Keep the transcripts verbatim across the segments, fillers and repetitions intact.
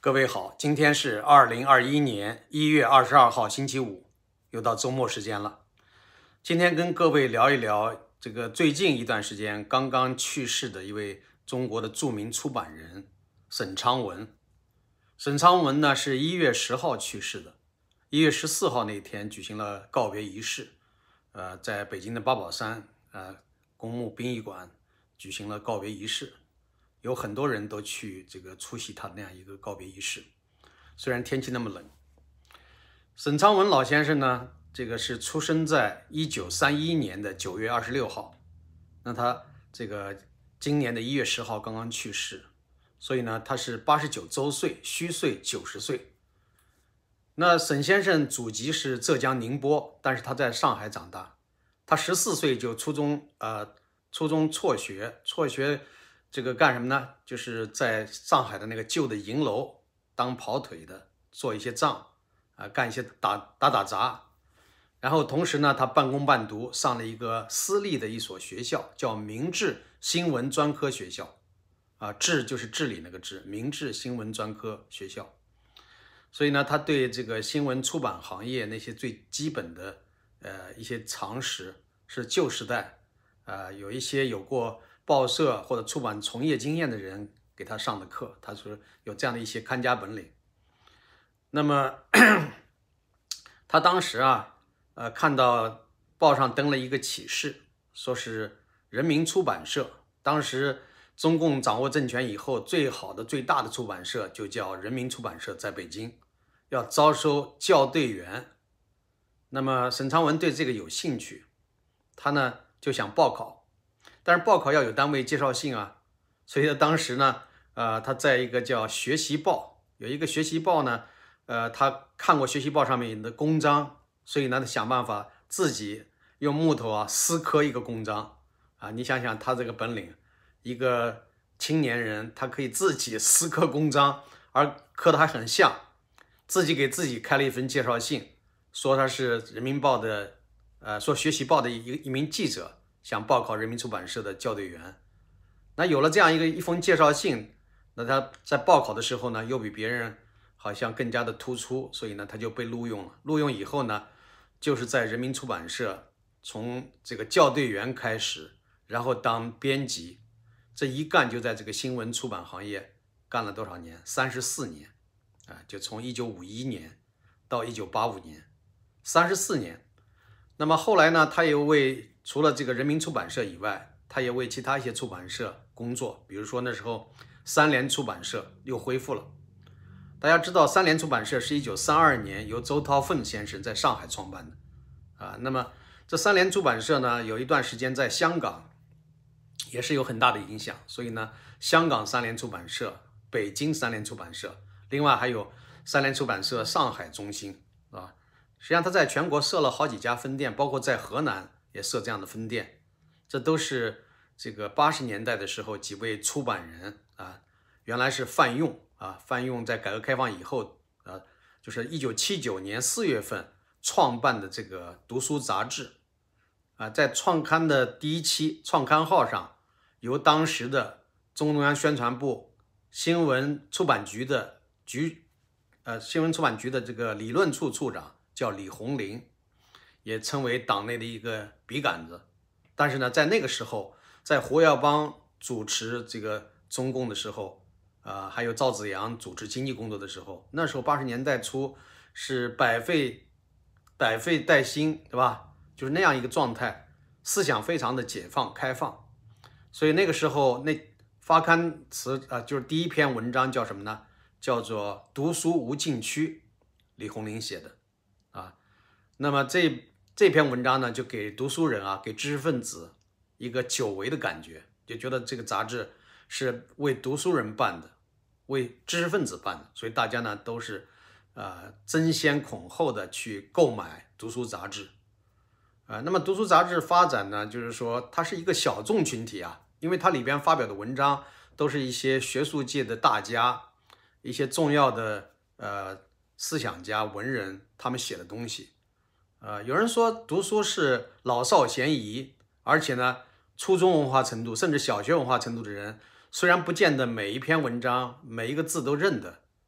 各位好，今天是二零二一年一月二十二号星期五，又到周末时间了。今天跟各位聊一聊这个最近一段时间刚刚去世的一位中国的著名出版人沈昌文。沈昌文呢是一月十号去世的，一月十四号那天举行了告别仪式，呃，在北京的八宝山呃公墓殡仪馆举行了告别仪式。有很多人都去这个出席他那样一个告别仪式，虽然天气那么冷。沈昌文老先生呢，这个是出生在一九三一年的九月二十六号，那他这个今年的一月十号刚刚去世，所以呢，他是八十九周岁，虚岁九十岁。那沈先生祖籍是浙江宁波，但是他在上海长大。他十四岁就初中呃初中辍学，辍学。这个干什么呢？就是在上海的那个旧的银楼当跑腿的，做一些账啊、呃，干一些打打打杂。然后同时呢，他半工半读，上了一个私立的一所学校，叫明治新闻专科学校啊，治就是治理那个治，明治新闻专科学校。所以呢，他对这个新闻出版行业那些最基本的呃一些常识，是旧时代啊、呃、有一些有过报社或者出版从业经验的人给他上的课，他说有这样的一些看家本领。那么他当时啊，呃，看到报上登了一个启事，说是人民出版社，当时中共掌握政权以后，最好的最大的出版社就叫人民出版社，在北京要招收校对员。那么沈昌文对这个有兴趣，他呢就想报考。但是报考要有单位介绍信啊，所以当时呢，呃，他在一个叫学习报，有一个学习报呢，呃，他看过学习报上面的公章，所以呢，他想办法自己用木头啊撕刻一个公章啊。你想想他这个本领，一个青年人，他可以自己撕刻公章，而刻的还很像，自己给自己开了一份介绍信，说他是人民报的，呃，说学习报的一一名记者。想报考人民出版社的校对员，那有了这样一个一封介绍信，那他在报考的时候呢，又比别人好像更加的突出，所以呢，他就被录用了。录用以后呢，就是在人民出版社从这个校对员开始，然后当编辑，这一干就在这个新闻出版行业干了多少年？三十四年啊，就从一九五一年到一九八五年，三十四年。那么后来呢，他又为除了这个人民出版社以外，他也为其他一些出版社工作，比如说那时候三联出版社又恢复了。大家知道三联出版社是一九三二年由周韬奋先生在上海创办的啊。那么这三联出版社呢，有一段时间在香港也是有很大的影响，所以呢，香港三联出版社、北京三联出版社，另外还有三联出版社上海中心啊。实际上他在全国设了好几家分店，包括在河南也设这样的分店，这都是这个八十年代的时候几位出版人啊，原来是范用啊，范用在改革开放以后啊，就是一九七九年四月份创办的这个读书杂志啊，在创刊的第一期创刊号上，由当时的中央宣传部新闻出版局的局呃新闻出版局的这个理论处处长叫李鸿林，也称为党内的一个笔杆子。但是呢，在那个时候，在胡耀邦主持这个中共的时候，啊、呃，还有赵紫阳主持经济工作的时候，那时候八十年代初是百废百废待兴，对吧？就是那样一个状态，思想非常的解放开放。所以那个时候，那发刊词啊、呃，就是第一篇文章叫什么呢？叫做《读书无禁区》，李鸿林写的。啊，那么这这篇文章呢，就给读书人啊，给知识分子一个久违的感觉，就觉得这个杂志是为读书人办的，为知识分子办的，所以大家呢都是呃争先恐后的去购买读书杂志啊、呃。那么读书杂志发展呢，就是说它是一个小众群体啊，因为它里边发表的文章都是一些学术界的大家，一些重要的呃。思想家、文人他们写的东西，呃，有人说读书是老少咸宜，而且呢，初中文化程度甚至小学文化程度的人，虽然不见得每一篇文章每一个字都认得，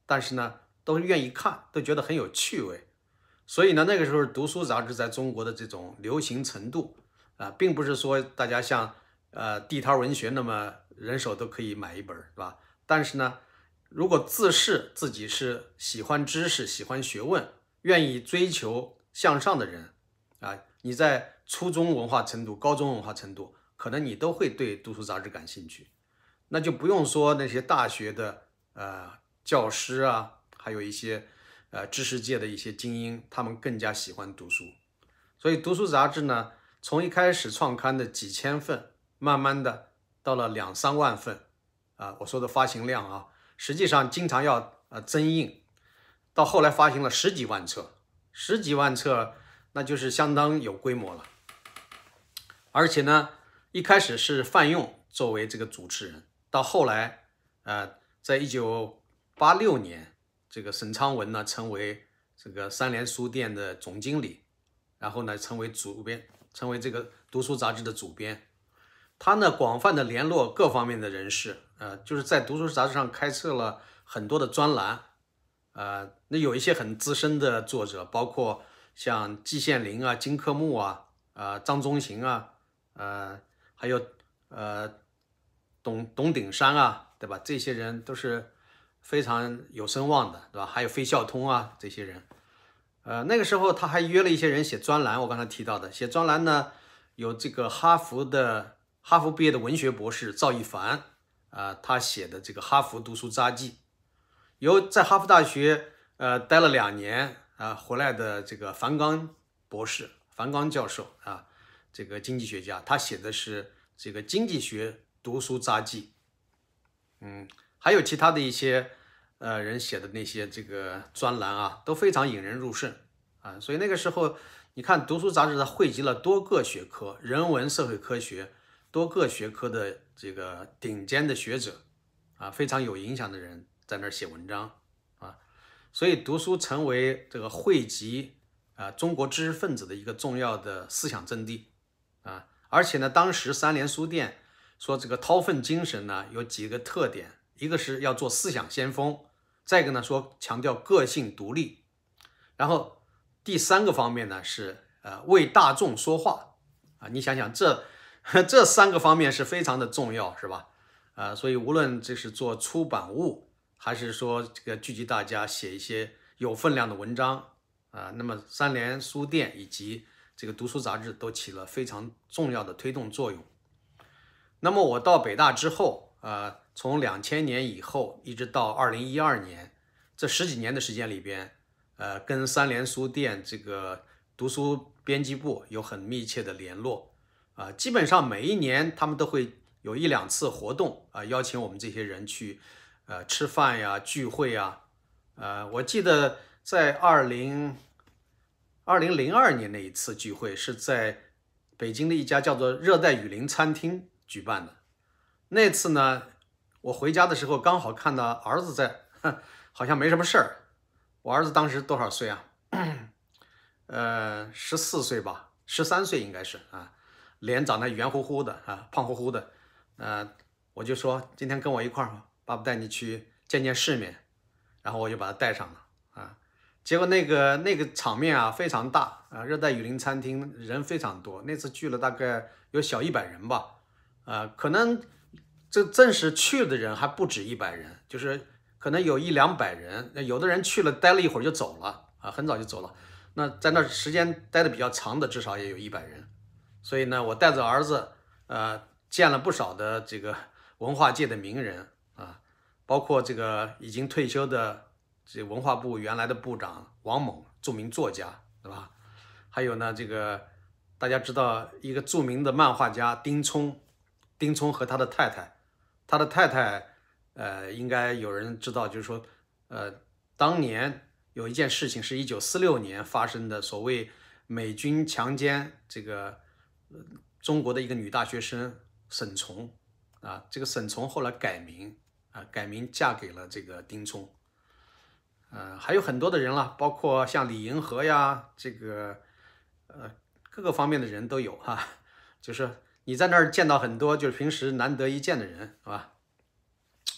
但是呢，都愿意看，都觉得很有趣味。所以呢，那个时候读书杂志在中国的这种流行程度啊、呃，并不是说大家像呃地摊文学那么人手都可以买一本，是吧？但是呢，如果自视自己是喜欢知识、喜欢学问、愿意追求向上的人啊，你在初中文化程度、高中文化程度，可能你都会对读书杂志感兴趣。那就不用说那些大学的呃教师啊，还有一些呃知识界的一些精英，他们更加喜欢读书。所以读书杂志呢，从一开始创刊的几千份，慢慢的到了两三万份啊，我说的发行量啊，实际上经常要呃增印，到后来发行了十几万册，十几万册那就是相当有规模了。而且呢，一开始是范用作为这个主持人，到后来呃，在一九八六年，这个沈昌文呢成为这个三联书店的总经理，然后呢成为主编，成为这个读书杂志的主编。他呢广泛的联络各方面的人士，呃，就是在读书杂志上开设了很多的专栏，呃，那有一些很资深的作者，包括像季羡林啊、金克木啊、呃张宗行啊，呃，还有呃董董鼎山啊，对吧？这些人都是非常有声望的，对吧？还有费孝通啊，这些人。呃，那个时候他还约了一些人写专栏，我刚才提到的写专栏呢，有这个哈佛的哈佛毕业的文学博士赵一凡啊、呃，他写的这个《哈佛读书札记》，由在哈佛大学呃待了两年啊、呃、回来的这个樊纲博士、樊纲教授啊，这个经济学家，他写的是这个经济学读书札记，嗯，还有其他的一些。呃，人写的那些这个专栏啊，都非常引人入胜啊，所以那个时候，你看读书杂志它汇集了多个学科，人文、社会科学多个学科的这个顶尖的学者啊，非常有影响的人在那儿写文章啊，所以读书成为这个汇集啊中国知识分子的一个重要的思想阵地啊，而且呢，当时三联书店说这个韬奋精神呢有几个特点。一个是要做思想先锋，再一个呢说强调个性独立，然后第三个方面呢是呃为大众说话啊，你想想这这三个方面是非常的重要，是吧？啊，所以无论这是做出版物，还是说这个聚集大家写一些有分量的文章啊，那么三联书店以及这个读书杂志都起了非常重要的推动作用。那么我到北大之后，呃。从两千年以后一直到二零一二年，这十几年的时间里边，呃，跟三联书店这个读书编辑部有很密切的联络，啊、呃，基本上每一年他们都会有一两次活动啊、呃，邀请我们这些人去，呃，吃饭呀、聚会呀，呃，我记得在二零二零零二年那一次聚会是在北京的一家叫做热带雨林餐厅举办的，那次呢。我回家的时候刚好看到儿子在，好像没什么事儿。我儿子当时多少岁啊？呃，十四岁吧，十三岁应该是啊，脸长得圆乎乎的啊，胖乎乎的。呃，我就说今天跟我一块儿，爸爸带你去见见世面，然后我就把他带上了啊。结果那个那个场面啊非常大啊，热带雨林餐厅人非常多，那次聚了大概有小一百人吧，啊，可能。这正式去的人还不止一百人，就是可能有一两百人，有的人去了待了一会儿就走了啊，很早就走了。那在那时间待的比较长的，至少也有一百人。所以呢，我带着儿子，呃，见了不少的这个文化界的名人啊，包括这个已经退休的这文化部原来的部长王猛，著名作家，对吧？还有呢，这个大家知道一个著名的漫画家丁聪，丁聪和他的太太。他的太太，呃，应该有人知道，就是说，呃，当年有一件事情是一九四六年发生的，所谓美军强奸这个、呃、中国的一个女大学生沈从啊，这个沈从后来改名啊，改名嫁给了这个丁聪，呃，还有很多的人了，包括像李银河呀，这个呃各个方面的人都有哈、啊，就是。你在那儿见到很多就是平时难得一见的人，是吧？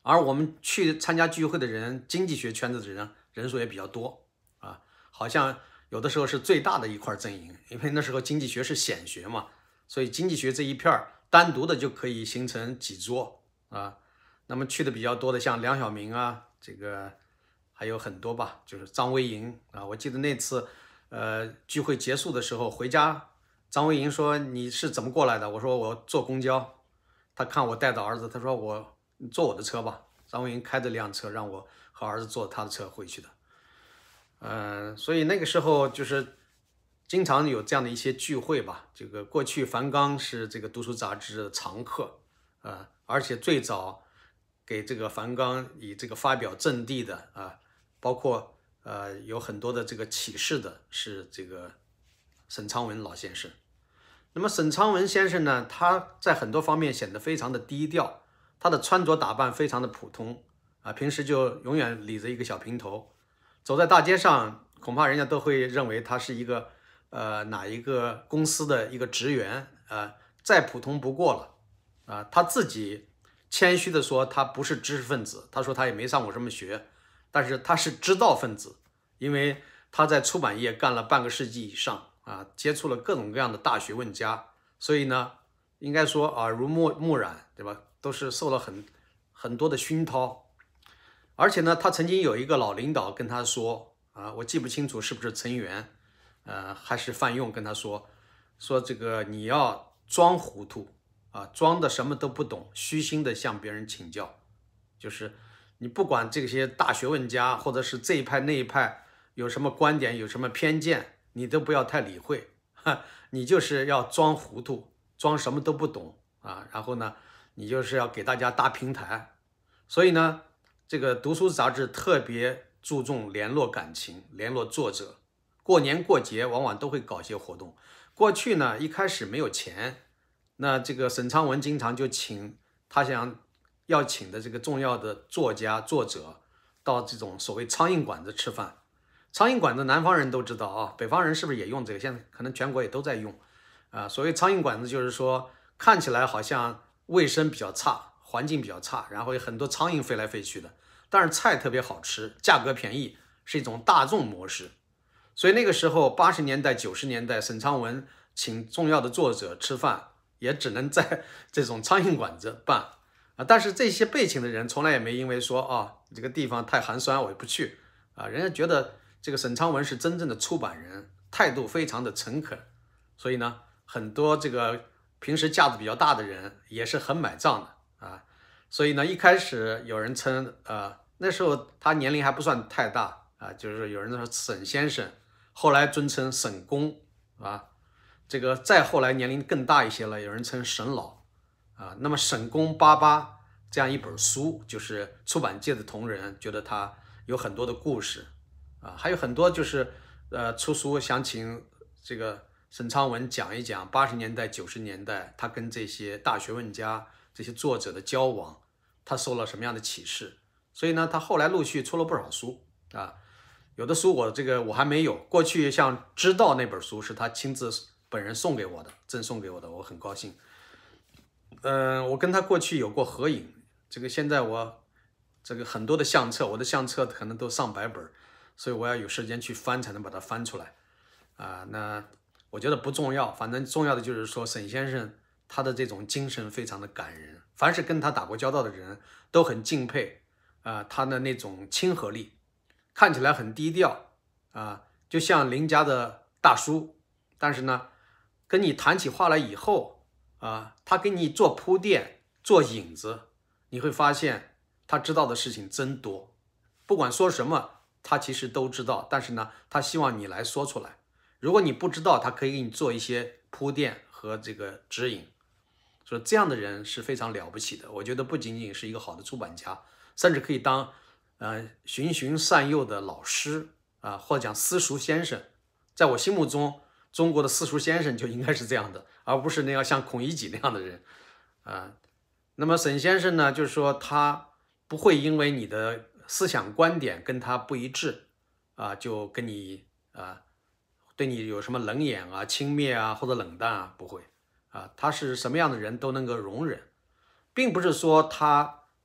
而我们去参加聚会的人，经济学圈子的人人数也比较多啊，好像有的时候是最大的一块阵营，因为那时候经济学是显学嘛，所以经济学这一片单独的就可以形成几桌啊。那么去的比较多的，像梁晓明啊，这个还有很多吧，就是张维迎啊。我记得那次，呃，聚会结束的时候回家，张维迎说：“你是怎么过来的？”我说：“我坐公交。”他看我带着儿子，他说：“我你坐我的车吧。”张维迎开着辆车，让我和儿子坐他的车回去的。嗯、呃，所以那个时候就是经常有这样的一些聚会吧。这个过去樊纲是这个读书杂志的常客啊、呃，而且最早给这个樊纲以这个发表政地的啊，包括呃有很多的这个启示的是这个沈昌文老先生。那么沈昌文先生呢，他在很多方面显得非常的低调，他的穿着打扮非常的普通啊，平时就永远理着一个小平头，走在大街上，恐怕人家都会认为他是一个呃哪一个公司的一个职员啊，再普通不过了啊。他自己谦虚的说，他不是知识分子，他说他也没上过什么学，但是他是知道分子，因为他在出版业干了半个世纪以上啊，接触了各种各样的大学问家，所以呢，应该说耳濡目目染，对吧？都是受了很很多的熏陶。而且呢，他曾经有一个老领导跟他说啊，我记不清楚是不是陈元，呃，还是范用跟他说，说这个你要装糊涂啊，装的什么都不懂，虚心的向别人请教，就是你不管这些大学问家或者是这一派那一派有什么观点，有什么偏见，你都不要太理会，哈，你就是要装糊涂，装什么都不懂啊，然后呢，你就是要给大家搭平台。所以呢，这个读书杂志特别注重联络感情，联络作者。过年过节往往都会搞些活动。过去呢，一开始没有钱，那这个沈昌文经常就请他想要请的这个重要的作家作者到这种所谓苍蝇馆子吃饭。苍蝇馆子南方人都知道啊，北方人是不是也用这个？现在可能全国也都在用啊。所谓苍蝇馆子，就是说看起来好像卫生比较差，环境比较差，然后有很多苍蝇飞来飞去的，但是菜特别好吃，价格便宜，是一种大众模式。所以那个时候，八十年代、九十年代，沈昌文请重要的作者吃饭，也只能在这种苍蝇馆子办啊。但是这些被请的人从来也没因为说啊这个地方太寒酸，我也不去啊。人家觉得这个沈昌文是真正的出版人，态度非常的诚恳，所以呢，很多这个平时架子比较大的人也是很买账的啊。所以呢，一开始有人称呃那时候他年龄还不算太大啊，就是有人说沈先生。后来尊称沈公啊，这个再后来年龄更大一些了，有人称沈老啊。那么沈公八八这样一本书，就是出版界的同仁觉得他有很多的故事啊，还有很多就是呃出书想请这个沈昌文讲一讲八十年代九十年代他跟这些大学问家这些作者的交往，他受了什么样的启示。所以呢，他后来陆续出了不少书啊。有的书我这个我还没有，过去像《知道》那本书是他亲自本人送给我的，赠送给我的，我很高兴。嗯、呃，我跟他过去有过合影，这个现在我这个很多的相册，我的相册可能都上百本，所以我要有时间去翻才能把它翻出来啊。那我觉得不重要，反正重要的就是说沈先生他的这种精神非常的感人，凡是跟他打过交道的人都很敬佩啊，他的那种亲和力。看起来很低调啊，就像邻家的大叔，但是呢，跟你谈起话来以后啊，他给你做铺垫、做引子，你会发现他知道的事情真多。不管说什么，他其实都知道，但是呢，他希望你来说出来。如果你不知道，他可以给你做一些铺垫和这个指引。所以这样的人是非常了不起的。我觉得不仅仅是一个好的出版家，甚至可以当。呃，循循善诱的老师啊，或者讲私塾先生，在我心目中，中国的私塾先生就应该是这样的，而不是那样像孔乙己那样的人啊。那么沈先生呢，就是说他不会因为你的思想观点跟他不一致啊，就跟你啊对你有什么冷眼啊、轻蔑啊或者冷淡啊，不会啊。他是什么样的人都能够容忍，并不是说他。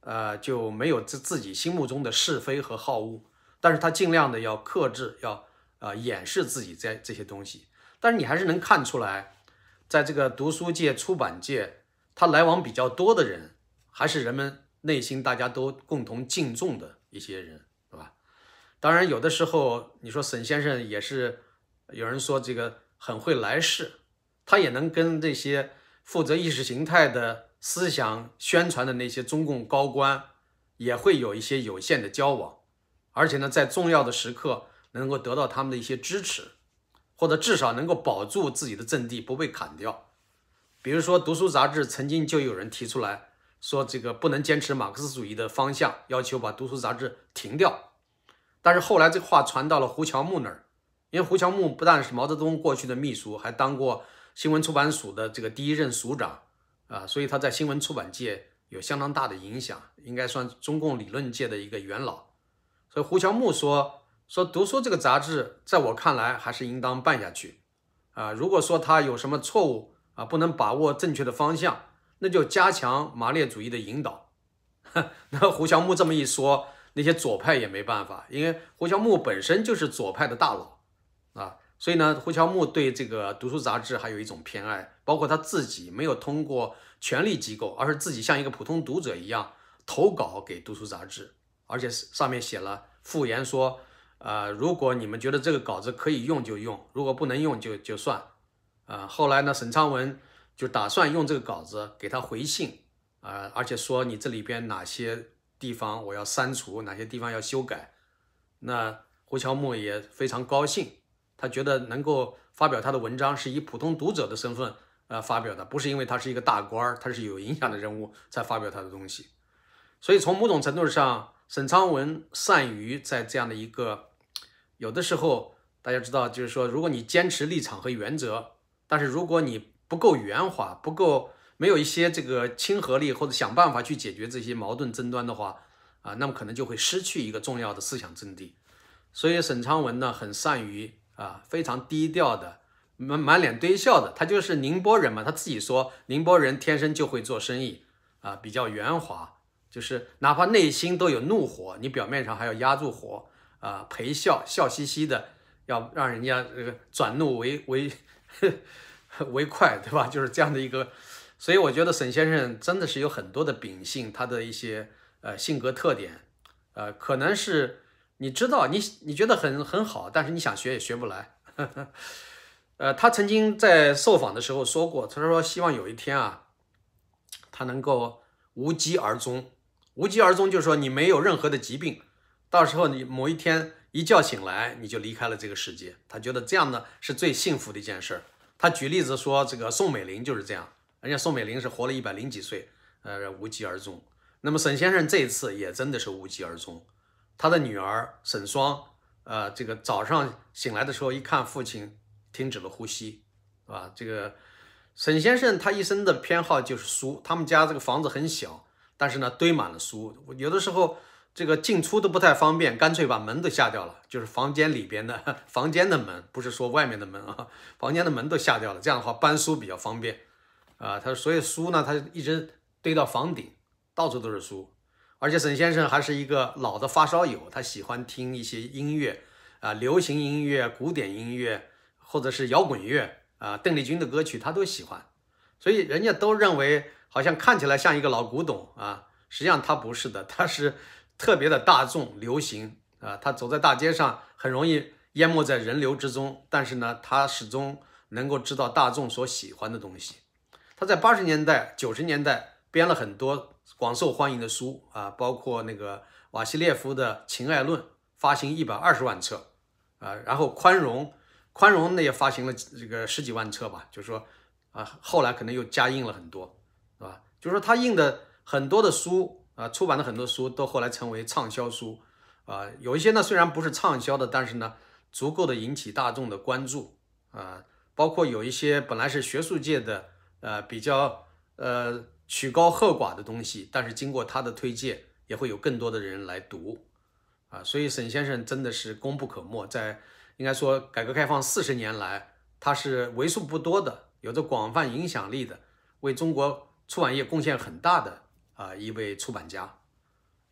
呃，就没有自自己心目中的是非和好恶，但是他尽量的要克制，要呃掩饰自己在这些东西。但是你还是能看出来，在这个读书界、出版界，他来往比较多的人，还是人们内心大家都共同敬重的一些人，对吧？当然，有的时候你说沈先生也是，有人说这个很会来事，他也能跟这些负责意识形态的思想宣传的那些中共高官，也会有一些有限的交往，而且呢，在重要的时刻能够得到他们的一些支持，或者至少能够保住自己的阵地不被砍掉。比如说，读书杂志曾经就有人提出来说，这个不能坚持马克思主义的方向，要求把读书杂志停掉。但是后来这个话传到了胡乔木那儿，因为胡乔木不但是毛泽东过去的秘书，还当过新闻出版署的这个第一任署长啊，所以他在新闻出版界有相当大的影响，应该算中共理论界的一个元老。所以胡乔木说说读书这个杂志，在我看来还是应当办下去啊。如果说他有什么错误啊，不能把握正确的方向，那就加强马列主义的引导。那胡乔木这么一说，那些左派也没办法，因为胡乔木本身就是左派的大佬啊，所以呢，胡乔木对这个读书杂志还有一种偏爱，包括他自己没有通过权力机构，而是自己像一个普通读者一样投稿给读书杂志，而且上面写了附言说，呃，如果你们觉得这个稿子可以用就用，如果不能用就就算。啊、呃，后来呢，沈昌文就打算用这个稿子给他回信啊、呃，而且说你这里边哪些地方我要删除，哪些地方要修改。那胡乔木也非常高兴，他觉得能够发表他的文章是以普通读者的身份呃发表的，不是因为他是一个大官，他是有影响的人物才发表他的东西。所以从某种程度上，沈昌文善于在这样的一个，有的时候大家知道，就是说，如果你坚持立场和原则，但是如果你不够圆滑，不够没有一些这个亲和力，或者想办法去解决这些矛盾争端的话，啊，那么可能就会失去一个重要的思想阵地。所以沈昌文呢，很善于啊，非常低调的，满满脸堆笑的，他就是宁波人嘛，他自己说宁波人天生就会做生意啊，比较圆滑，就是哪怕内心都有怒火，你表面上还要压住火啊，陪笑笑嘻嘻的，要让人家这个转怒为为。为快，对吧？就是这样的一个，所以我觉得沈先生真的是有很多的秉性，他的一些呃性格特点，呃，可能是你知道你你觉得很很好，但是你想学也学不来。呃，他曾经在受访的时候说过，他说希望有一天啊，他能够无疾而终。无疾而终就是说你没有任何的疾病，到时候你某一天一觉醒来，你就离开了这个世界。他觉得这样呢是最幸福的一件事。他举例子说，这个宋美龄就是这样，人家宋美龄是活了一百零几岁，呃，无疾而终。那么沈先生这一次也真的是无疾而终。他的女儿沈双，呃，这个早上醒来的时候一看父亲停止了呼吸，啊，这个沈先生他一生的偏好就是书，他们家这个房子很小，但是呢堆满了书，有的时候这个进出都不太方便，干脆把门都下掉了，就是房间里边的房间的门，不是说外面的门啊，房间的门都下掉了，这样的话搬书比较方便啊。他所以书呢，他一直堆到房顶，到处都是书。而且沈先生还是一个老的发烧友，他喜欢听一些音乐啊，流行音乐、古典音乐，或者是摇滚乐啊，邓丽君的歌曲他都喜欢。所以人家都认为好像看起来像一个老古董啊，实际上他不是的，他是特别的大众流行啊，他走在大街上很容易淹没在人流之中，但是呢，他始终能够知道大众所喜欢的东西。他在八十年代、九十年代编了很多广受欢迎的书啊，包括那个瓦西列夫的《情爱论》，发行一百二十万册啊，然后《宽容》，宽容呢也发行了这个十几万册吧，就是说啊，后来可能又加印了很多，是吧？就是说他印的很多的书。啊，出版的很多书都后来成为畅销书，啊，有一些呢虽然不是畅销的，但是呢足够的引起大众的关注，啊，包括有一些本来是学术界的呃比较呃曲高和寡的东西，但是经过他的推荐，也会有更多的人来读，啊，所以沈先生真的是功不可没，在应该说改革开放四十年来，他是为数不多的有着广泛影响力的，为中国出版业贡献很大的。啊，一位出版家。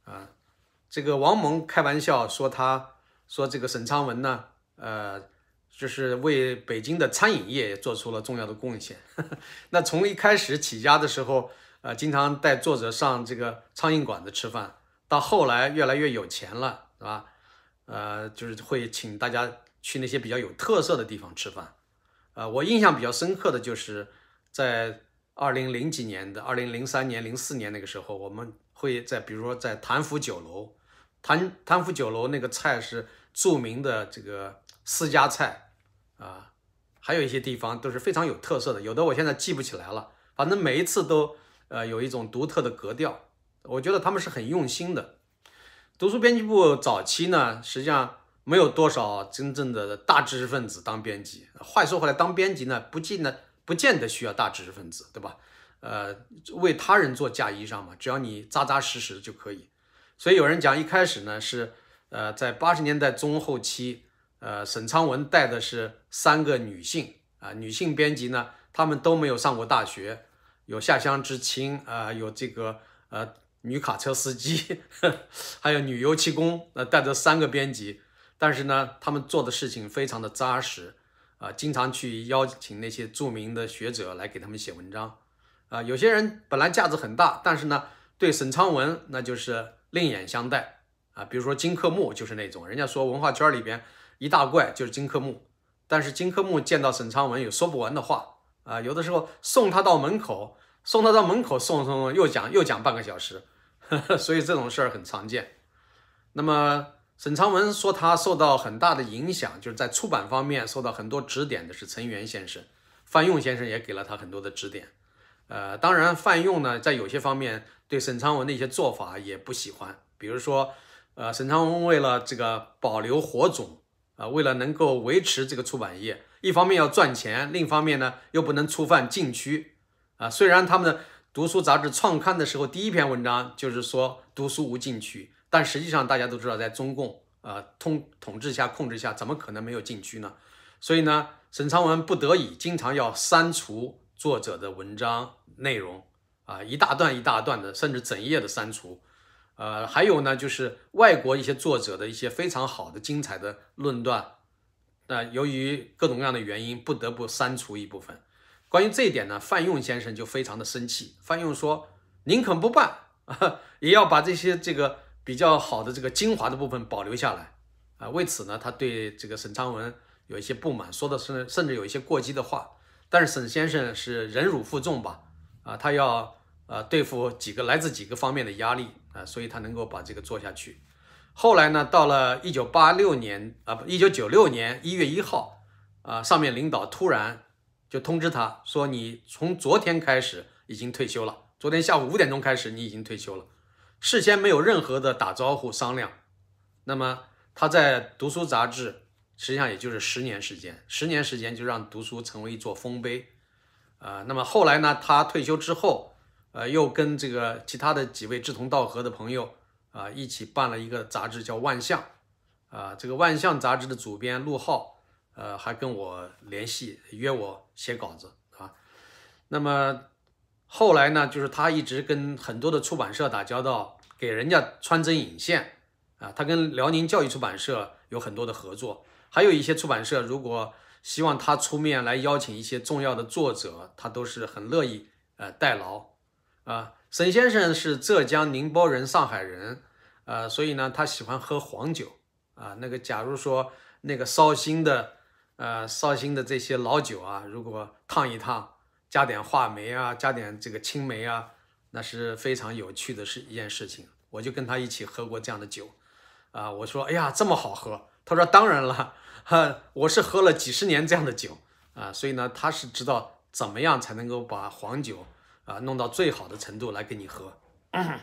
啊。这个王蒙开玩笑说他说这个沈昌文呢，呃，就是为北京的餐饮业做出了重要的贡献。那从一开始起家的时候，呃，经常带作者上这个苍蝇馆子吃饭，到后来越来越有钱了，是吧？呃，就是会请大家去那些比较有特色的地方吃饭。呃，我印象比较深刻的就是在二零零几年的二零零三年、零四年那个时候，我们会在比如说在谭府酒楼，谭谭府酒楼那个菜是著名的这个私家菜啊，还有一些地方都是非常有特色的，有的我现在记不起来了，反正每一次都呃有一种独特的格调，我觉得他们是很用心的。读书编辑部早期呢，实际上没有多少真正的大知识分子当编辑。话说回来，当编辑呢，不见得不见得需要大知识分子，对吧？呃，为他人做嫁衣裳嘛，只要你扎扎实实就可以。所以有人讲，一开始呢是呃在八十年代中后期，呃沈昌文带的是三个女性啊、呃，女性编辑呢，她们都没有上过大学，有下乡知青啊、呃，有这个呃。女卡车司机，还有女油漆工，呃，带着三个编辑，但是呢，他们做的事情非常的扎实，啊、呃，经常去邀请那些著名的学者来给他们写文章，啊、呃，有些人本来架子很大，但是呢，对沈昌文那就是另眼相待，啊、呃，比如说金克木就是那种，人家说文化圈里边一大怪就是金克木，但是金克木见到沈昌文有说不完的话，啊、呃，有的时候送他到门口，送他到门口送送又讲又讲半个小时。所以这种事儿很常见。那么沈昌文说他受到很大的影响，就是在出版方面受到很多指点的是陈元先生，范用先生也给了他很多的指点。呃，当然范用呢，在有些方面对沈昌文的一些做法也不喜欢，比如说，呃，沈昌文为了这个保留火种，啊、呃，为了能够维持这个出版业，一方面要赚钱，另一方面呢又不能触犯禁区，啊、呃，虽然他们的读书杂志创刊的时候，第一篇文章就是说读书无禁区，但实际上大家都知道，在中共呃统统治下、控制下，怎么可能没有禁区呢？所以呢，沈昌文不得已经常要删除作者的文章内容啊，一大段一大段的，甚至整页的删除。呃，还有呢，就是外国一些作者的一些非常好的、精彩的论断，那、呃、由于各种各样的原因，不得不删除一部分。关于这一点呢，范用先生就非常的生气。范用说：“宁肯不办，啊、也要把这些这个比较好的这个精华的部分保留下来。”啊，为此呢，他对这个沈昌文有一些不满，说的是甚至有一些过激的话。但是沈先生是忍辱负重吧，啊，他要呃对付几个来自几个方面的压力啊，所以他能够把这个做下去。后来呢，到了一九八六年啊，不，一九九六年一月一号啊，上面领导突然就通知他说，你从昨天开始已经退休了。昨天下午五点钟开始，你已经退休了，事先没有任何的打招呼商量。那么他在读书杂志，实际上也就是十年时间，十年时间就让读书成为一座丰碑。呃，那么后来呢，他退休之后，呃，又跟这个其他的几位志同道合的朋友啊、呃，一起办了一个杂志叫《万象》啊、呃，这个《万象》杂志的主编陆浩。呃，还跟我联系，约我写稿子啊。那么后来呢，就是他一直跟很多的出版社打交道，给人家穿针引线啊。他跟辽宁教育出版社有很多的合作，还有一些出版社如果希望他出面来邀请一些重要的作者，他都是很乐意呃代劳啊。沈先生是浙江宁波人，上海人，呃，所以呢，他喜欢喝黄酒啊。那个假如说那个绍兴的。呃，绍兴的这些老酒啊，如果烫一烫，加点话梅啊，加点这个青梅啊，那是非常有趣的是一件事情。我就跟他一起喝过这样的酒，啊、呃，我说，哎呀，这么好喝。他说，当然了，哈，我是喝了几十年这样的酒啊、呃，所以呢，他是知道怎么样才能够把黄酒啊、呃、弄到最好的程度来给你喝。嗯、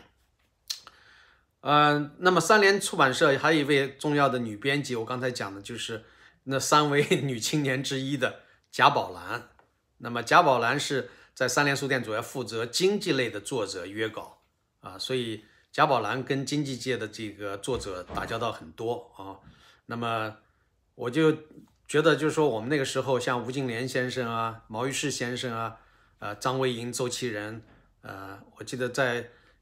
呃，那么三联出版社还有一位重要的女编辑，我刚才讲的就是。那三位女青年之一的贾宝兰，那么贾宝兰是在三联书店主要负责经济类的作者约稿啊，所以贾宝兰跟经济界的这个作者打交道很多啊。那么我就觉得，就是说我们那个时候，像吴敬琏先生啊、毛于轼先生啊、呃张维迎、周其仁，呃，我记得在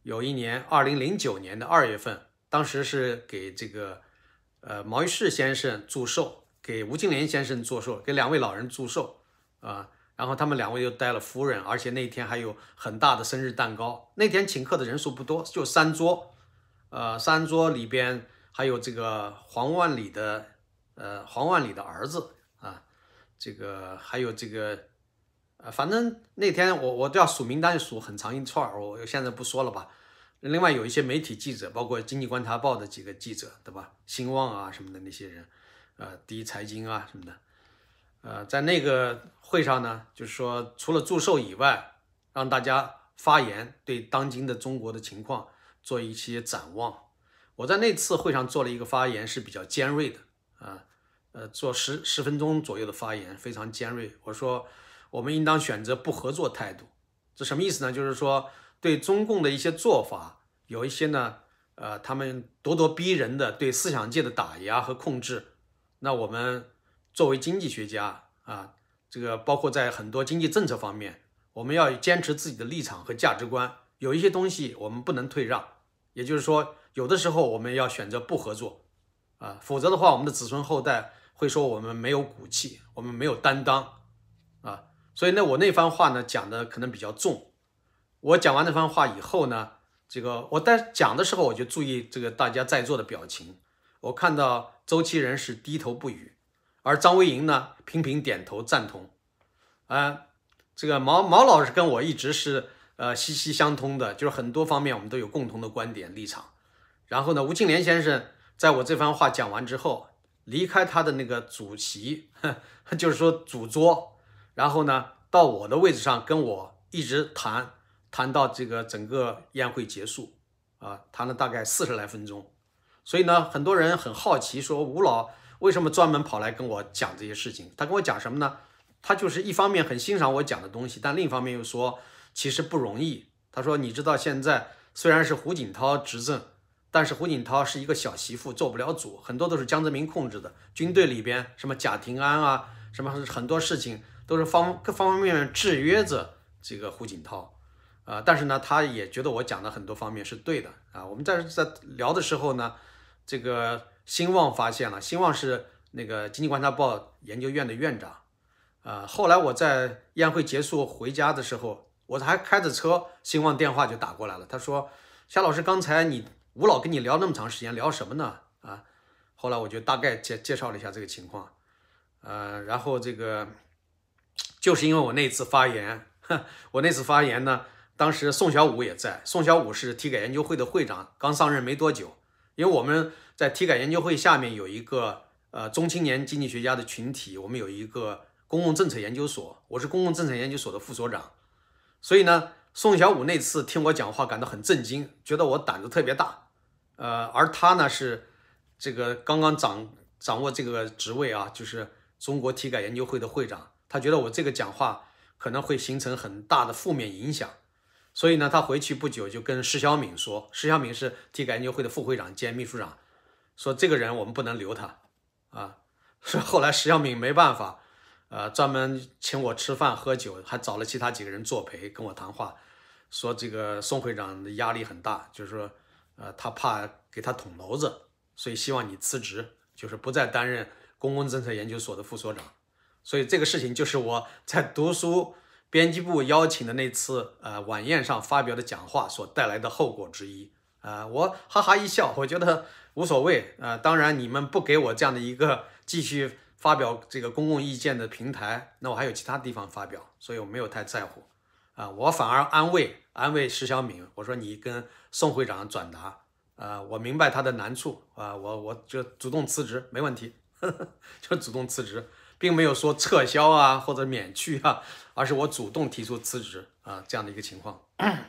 有一年二零零九年的二月份，当时是给这个呃毛于轼先生祝寿，给吴敬琏先生祝寿，给两位老人祝寿啊。然后他们两位又带了夫人，而且那天还有很大的生日蛋糕。那天请客的人数不多，就三桌，呃，三桌里边还有这个黄万里的呃黄万里的儿子啊，这个还有这个呃，反正那天我我都要数名单，数很长一串，我现在不说了吧。另外有一些媒体记者，包括《经济观察报》的几个记者，对吧？兴旺啊什么的那些人，呃，第一财经啊什么的。呃，在那个会上呢，就是说除了祝寿以外，让大家发言，对当今的中国的情况做一些展望。我在那次会上做了一个发言，是比较尖锐的啊，呃，做十十分钟左右的发言，非常尖锐。我说，我们应当选择不合作态度。这什么意思呢？就是说对中共的一些做法，有一些呢，呃，他们咄咄逼人的对思想界的打压和控制，那我们作为经济学家啊，这个包括在很多经济政策方面，我们要坚持自己的立场和价值观。有一些东西我们不能退让，也就是说，有的时候我们要选择不合作啊，否则的话，我们的子孙后代会说我们没有骨气，我们没有担当啊。所以呢，我那番话呢讲的可能比较重。我讲完那番话以后呢，这个我在讲的时候，我就注意这个大家在座的表情。我看到周其仁是低头不语，而张维迎呢频频点头赞同。啊，这个毛毛老师跟我一直是呃息息相通的，就是很多方面我们都有共同的观点立场。然后呢，吴敬琏先生在我这番话讲完之后，离开他的那个主席，就是说主桌，然后呢到我的位置上跟我一直谈，谈到这个整个宴会结束啊，谈了大概四十来分钟。所以呢，很多人很好奇说，吴老为什么专门跑来跟我讲这些事情？他跟我讲什么呢？他就是一方面很欣赏我讲的东西，但另一方面又说其实不容易。他说，你知道现在虽然是胡锦涛执政，但是胡锦涛是一个小媳妇，做不了主，很多都是江泽民控制的。军队里边什么贾廷安啊，什么很多事情都是方各方方面面制约着这个胡锦涛。啊、呃，但是呢，他也觉得我讲的很多方面是对的啊。我们在在聊的时候呢，这个兴旺发现了，兴旺是那个经济观察报研究院的院长，啊、呃，后来我在宴会结束回家的时候，我还开着车，兴旺电话就打过来了，他说：“夏老师，刚才你吴老跟你聊那么长时间，聊什么呢？”啊，后来我就大概介介绍了一下这个情况，呃，然后这个就是因为我那次发言，我那次发言呢。当时宋小武也在，宋小武是体改研究会的会长，刚上任没多久。因为我们在体改研究会下面有一个呃中青年经济学家的群体，我们有一个公共政策研究所，我是公共政策研究所的副所长。所以呢，宋小武那次听我讲话感到很震惊，觉得我胆子特别大。呃，而他呢是这个刚刚掌掌握这个职位啊，就是中国体改研究会的会长，他觉得我这个讲话可能会形成很大的负面影响。所以呢，他回去不久就跟施小敏说，施小敏是体改研究会的副会长兼秘书长，说这个人我们不能留他，啊，说后来施小敏没办法，呃，专门请我吃饭喝酒，还找了其他几个人作陪跟我谈话，说这个宋会长的压力很大，就是说，呃，他怕给他捅娄子，所以希望你辞职，就是不再担任公共政策研究所的副所长。所以这个事情就是我在读书编辑部邀请的那次呃晚宴上发表的讲话所带来的后果之一啊、呃，我哈哈一笑，我觉得无所谓啊、呃。当然，你们不给我这样的一个继续发表这个公共意见的平台，那我还有其他地方发表，所以我没有太在乎啊、呃。我反而安慰安慰施小敏，我说你跟宋会长转达啊、呃，我明白他的难处啊、呃，我我就主动辞职，没问题，呵呵，就主动辞职。并没有说撤销啊或者免去啊，而是我主动提出辞职啊这样的一个情况。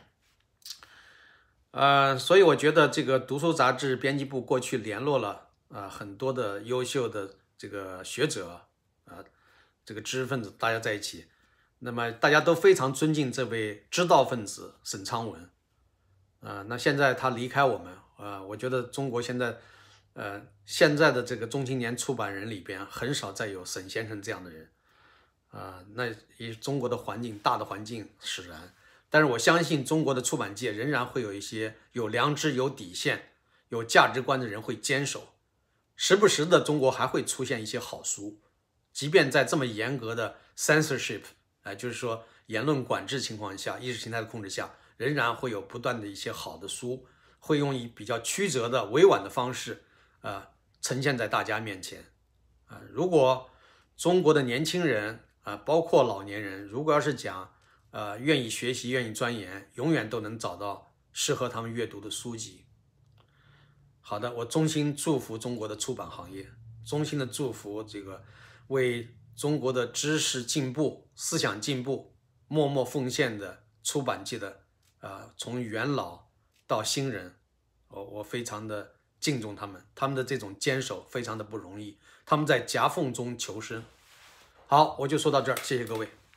呃，所以我觉得这个读书杂志编辑部过去联络了啊、呃、很多的优秀的这个学者啊、呃，这个知识分子大家在一起，那么大家都非常尊敬这位知道分子沈昌文啊、呃。那现在他离开我们啊、呃，我觉得中国现在。呃，现在的这个中青年出版人里边，很少再有沈先生这样的人，啊、呃，那以中国的环境大的环境使然， 但是我相信中国的出版界仍然会有一些有良知、有底线、有价值观的人会坚守。时不时的，中国还会出现一些好书，即便在这么严格的 censorship， 啊、呃，就是说言论管制情况下，意识形态的控制下，仍然会有不断的一些好的书，会用以比较曲折的、委婉的方式，呃，呈现在大家面前。啊、呃，如果中国的年轻人啊、呃，包括老年人，如果要是讲呃愿意学习、愿意钻研，永远都能找到适合他们阅读的书籍。好的，我衷心祝福中国的出版行业，衷心的祝福这个为中国的知识进步、思想进步默默奉献的出版界的呃从元老到新人，我我非常的敬重他们，他们的这种坚守非常的不容易，他们在夹缝中求生。好，我就说到这儿，谢谢各位。